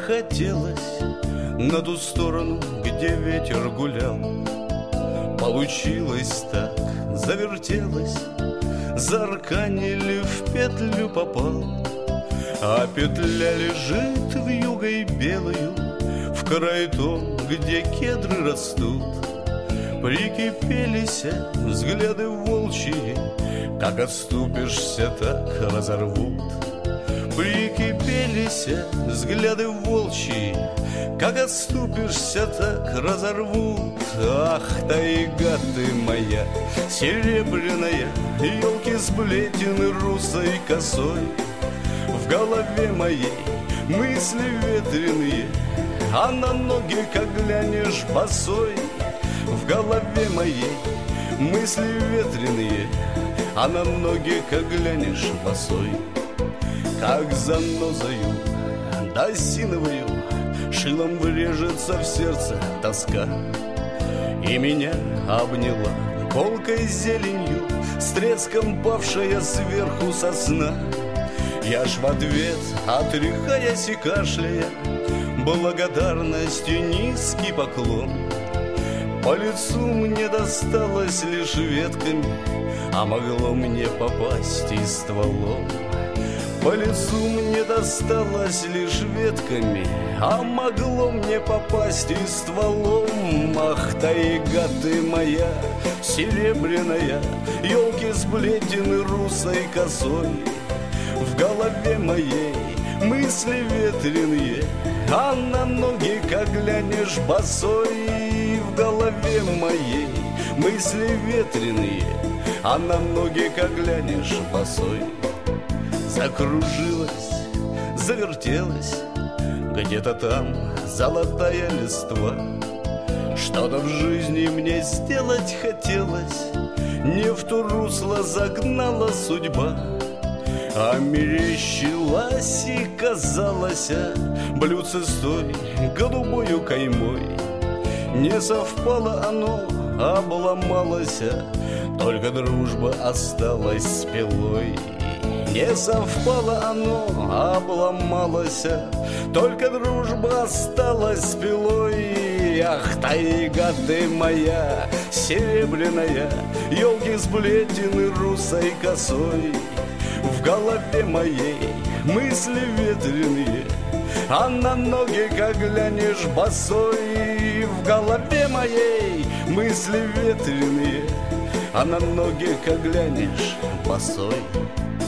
хотелось на ту сторону, где ветер гулял. Получилось так, завертелось, заарканили, в петлю попал. А петля лежит вьюгой белою, в край том, где кедры растут. Прикипелися взгляды волчьи, как отступишься, так разорвут. Прикипелися взгляды волчьи, как отступишься, так разорвут. Ах, тайга ты моя, серебряная, елки сплетены русой косой. В голове моей мысли ветреные, а на ноги, как глянешь, босой. В голове моей мысли ветреные, а на ноги, как глянешь, босой. Как занозою осиновою шилом врежется в сердце тоска. И меня обняла колкой зеленью, с треском павшая сверху сосна. Я ж в ответ, отряхаясь и кашляя, благодарности низкий поклон. По лицу мне досталось лишь ветками, а могло мне попасть и стволом. По лицу мне досталось лишь ветками, а могло мне попасть и стволом. Ах, тайга ты моя, серебряная, елки сплетены русой косой. В голове моей мысли ветреные, а на ноги, как глянешь, босой. В голове моей мысли ветреные, а на ноги, как глянешь, босой. Закружилась, завертелась где-то там золотая листва. Что-то в жизни мне сделать хотелось, не в то русло загнала судьба. А мерещилась и казалось блюдце с той голубою каймой. Не совпало оно, обломалось, только дружба осталась с пилой. Не совпало оно, обломалось, только дружба осталась с пилой. Ах, тайга ты моя, серебряная, елки сплетены русой косой. В голове моей мысли ветреные, а на ноги, как глянешь, босой. В голове моей мысли ветреные, а на ноги, как глянешь, босой.